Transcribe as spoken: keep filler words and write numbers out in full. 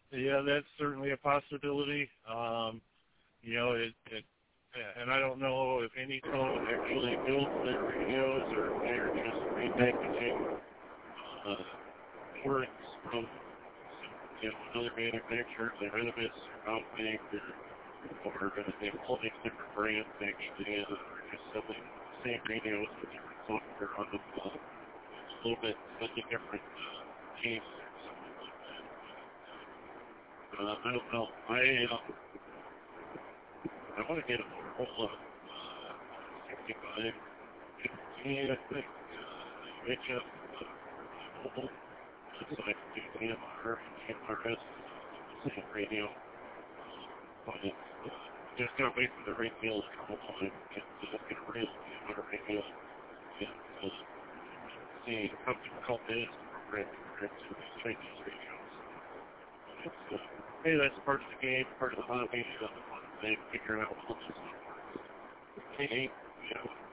Yeah, that's certainly a possibility. Um, you know, it, it, and I don't know if any phone actually builds their radios or they're just repackaging uh, ports from you know, another manufacturer. They're in this company, or or they all these different brands actually, and they're just selling the same radios with different software on them. Uh, it's a little bit slightly different uh, teams. Uh, I don't know. I uh, I want to get a Motorola uh, sixty-five fifteen, I think. Uh, H F uh, mobile. So I can do D M R and D M R S same radio. But it's uh, just gotta wait for the radio to come along and get, uh, get a real D M R radio. And uh, see a company called this program compared to these Chinese radios. But it's uh, hey, that's part of the game, part of the hobby. Uh, they figure out how this works. Hey, you know.